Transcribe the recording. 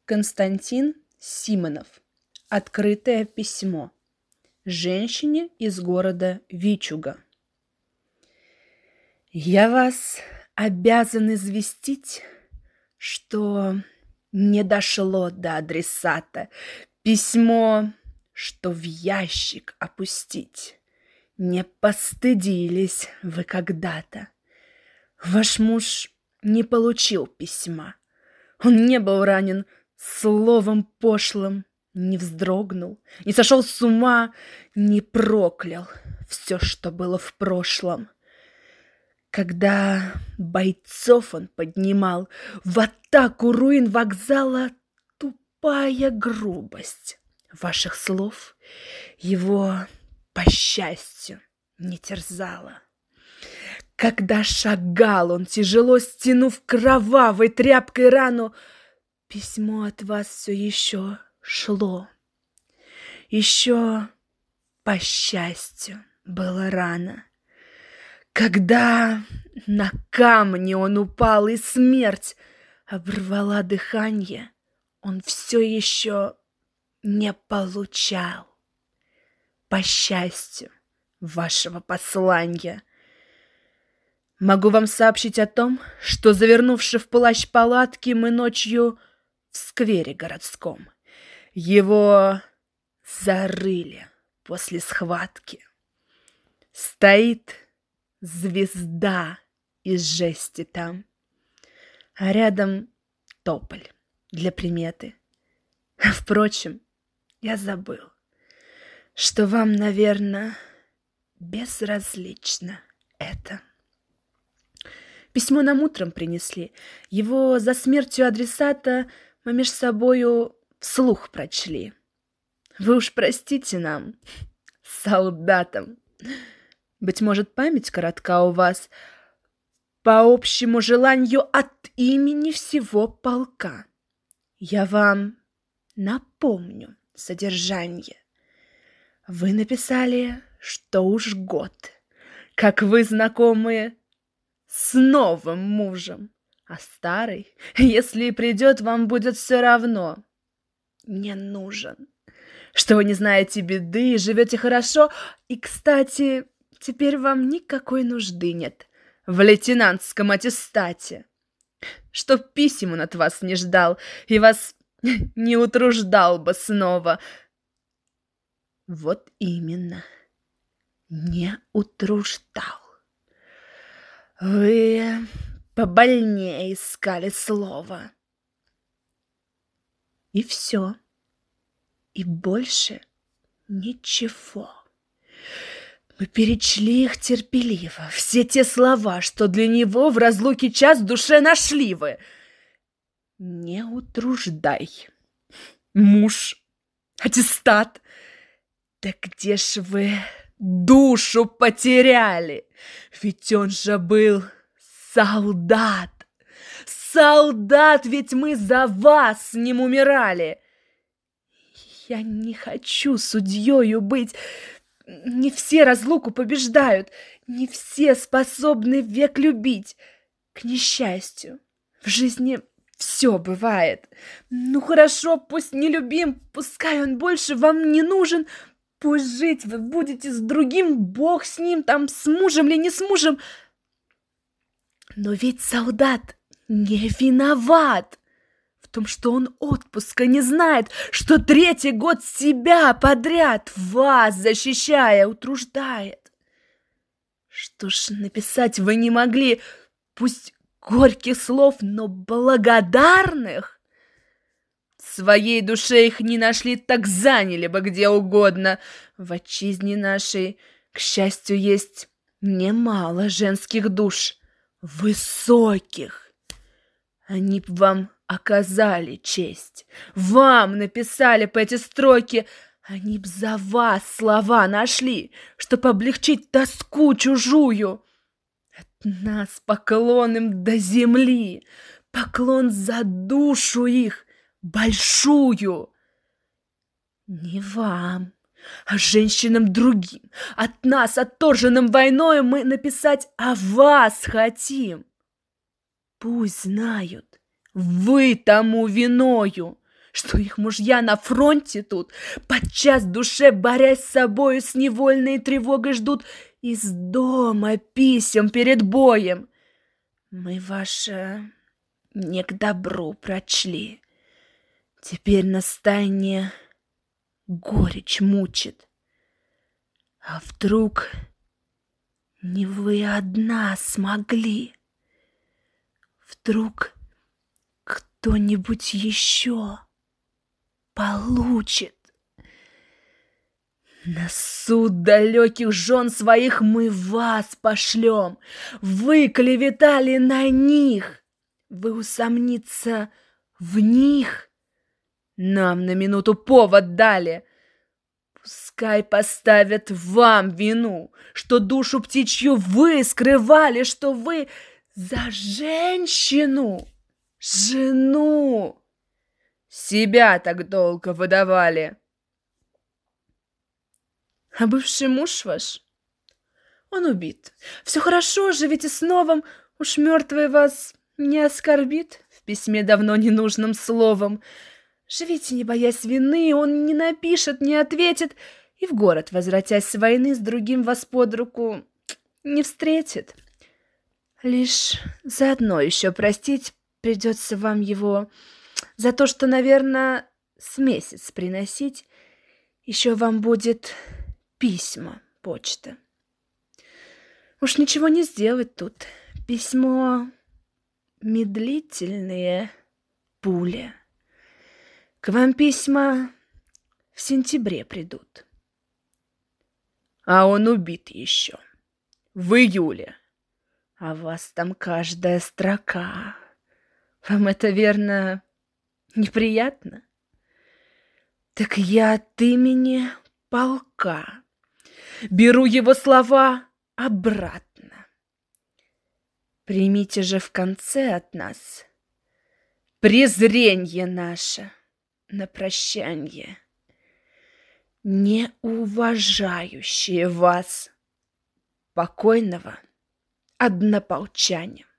Константин Симонов. Открытое письмо. Женщине из города Вичуга. Я вас обязан известить, что не дошло до адресата письмо, что в ящик опустить. Не постыдились вы когда-то. Ваш муж не получил письма. Он не был ранен словом пошлым, не вздрогнул, не сошел с ума, не проклял все, что было в прошлом. Когда бойцов он поднимал в атаку руин вокзала, тупая грубость ваших слов его, по счастью, не терзала. Когда шагал он, тяжело стянув кровавой тряпкой рану, письмо от вас все еще шло. Еще, по счастью, было рано. Когда на камни он упал, и смерть оборвала дыхание, он все еще не получал, по счастью, вашего послания. Могу вам сообщить о том, что, завернувши в плащ палатки, мы ночью в сквере городском. Его зарыли после схватки. Стоит звезда из жести там, а рядом тополь для приметы. Впрочем, я забыл, что вам, наверное, безразлично это. Письмо нам утром принесли. Его за смертью адресата мы меж собою вслух прочли. Вы уж простите нам, солдатам. Быть может, память коротка у вас. По общему желанию от имени всего полка я вам напомню содержание. Вы написали, что уж год, как вы знакомы с новым мужем, а старый, если и придет, вам будет все равно. Не нужен. Что вы не знаете беды и живете хорошо. И, кстати, теперь вам никакой нужды нет в лейтенантском аттестате. Чтоб писем он от вас не ждал и вас не утруждал бы снова. Вот именно, не утруждал. Вы побольнее искали слово. И все. И больше ничего. Мы перечли их терпеливо, все те слова, что для него в разлуке час в душе нашли вы. Не утруждай. Муж, аттестат. Да где ж вы душу потеряли? Ведь он же был солдат. Солдат, ведь мы за вас с ним умирали. Я не хочу судьёю быть. Не все разлуку побеждают, не все способны век любить. К несчастью, в жизни все бывает. Ну хорошо, пусть не любим, пускай он больше вам не нужен. Пусть жить вы будете с другим, Бог с ним, там, с мужем или не с мужем. Но ведь солдат не виноват в том, что он отпуска не знает, что третий год себя подряд, вас защищая, утруждает. Что ж написать вы не могли, пусть горьких слов, но благодарных? В своей душе их не нашли, так заняли бы где угодно. В отчизне нашей, к счастью, есть немало женских душ, высоких. Они б вам оказали честь, вам написали по эти строки, они б за вас слова нашли, чтоб облегчить тоску чужую. От нас поклон им до земли, поклон за душу их большую. Не вам, а женщинам другим, от нас, отторженным войною, мы написать о вас хотим. Пусть знают, вы тому виною, что их мужья на фронте тут, подчас в душе борясь с собою, с невольной тревогой ждут из дома писем перед боем. Мы ваше не к добру прочли. Теперь нас тайне горечь мучит. А вдруг не вы одна смогли? Вдруг кто-нибудь еще получит? На суд далеких жен своих мы вас пошлем. Вы клеветали на них. Вы усомниться в них нам на минуту повод дали. Пускай поставят вам вину, что душу птичью вы скрывали, что вы за женщину, жену, себя так долго выдавали. А бывший муж ваш, он убит. Все хорошо, живите с новым, уж мертвый вас не оскорбит в письме давно ненужным словом. Живите, не боясь вины, он не напишет, не ответит, и в город, возвратясь с войны, с другим вас под руку не встретит. Лишь заодно еще простить придется вам его за то, что, наверное, с месяц приносить еще вам будет письма, почта. Уж ничего не сделать тут. Письмо медлительные пули. К вам письма в сентябре придут. А он убит еще в июле. А вас там каждая строка. Вам это, верно, неприятно? Так я от имени полка беру его слова обратно. Примите же в конце от нас презренье наше на прощанье, не уважающие вас, покойного однополчане.